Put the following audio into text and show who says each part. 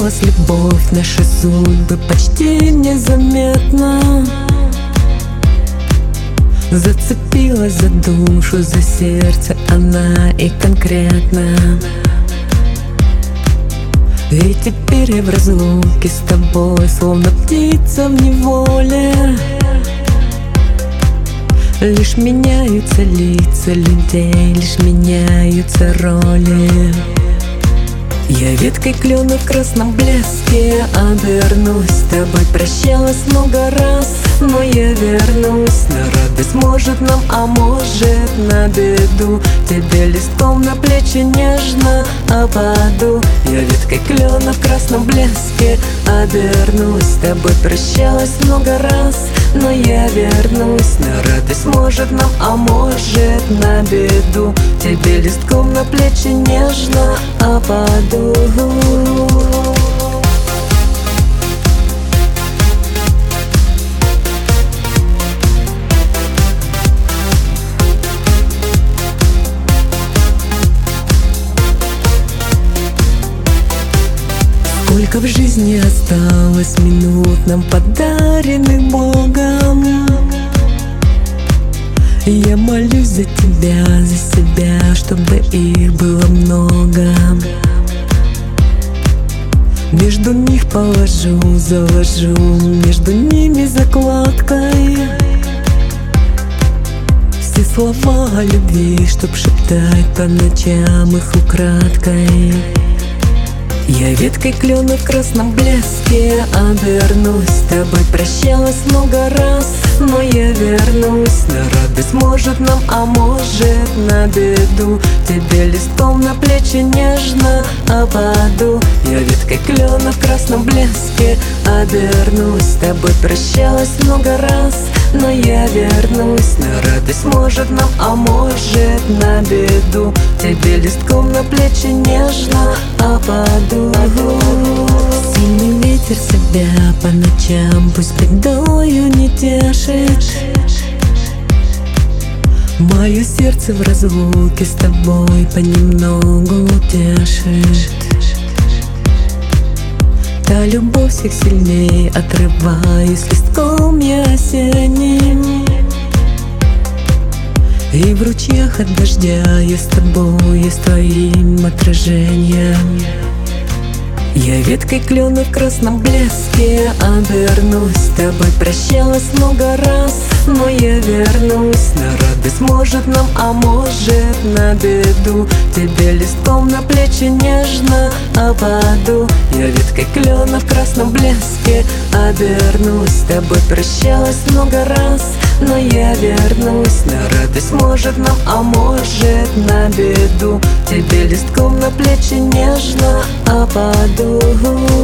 Speaker 1: Смешалась любовь, наши судьбы почти незаметно. Зацепилась за душу, за сердце она и конкретно. И теперь я в разлуке с тобой, словно птица в неволе. Лишь меняются лица людей, лишь меняются роли. Я веткой клена в красном блеске обернусь. С тобой прощалась много раз, но я вернусь. На радость может нам, а может на беду. Тебе листком на плечи нежно опаду. Я веткой клена в красном блеске обернусь. С тобой прощалась много раз, но я вернусь. На радость может нам, а может на беду. Тебе листком на плечи нежно опаду. Сколько в жизни осталось минут нам подаренных Богом. Я молюсь за тебя, за себя, чтобы их было много. Между них положу, заложу, между ними закладкой все слова о любви, чтоб шептать по ночам их украдкой. Я веткой клена в красном блеске обернусь. С тобой прощалась много раз, но я вернусь. На радость может нам, а может на беду. Тебе листком на плечи нежно опаду. Я веткой клена в красном блеске обернусь. С тобой прощалась много раз, но я вернусь. На радость может нам, а может на беду. Тебе листком на плечи нежно опаду. Сильный ветер себя по ночам пусть бедою не тешит. Мое сердце в разлуке с тобой понемногу утешит. Та любовь всех сильней отрываюсь листком я осенним. И в ручьях от дождя я с тобой, я с твоим отражением. Я веткой клена в красном блеске обернусь. С тобой прощалась много раз, но я вернусь. На радость может нам, а может на беду. Тебе листком на плечи нежно опаду. Я веткой клена в красном блеске обернусь. С тобой прощалась много раз, но я вернусь. На радость может нам, а может на беду. Тебе листком на плечи нежно опаду.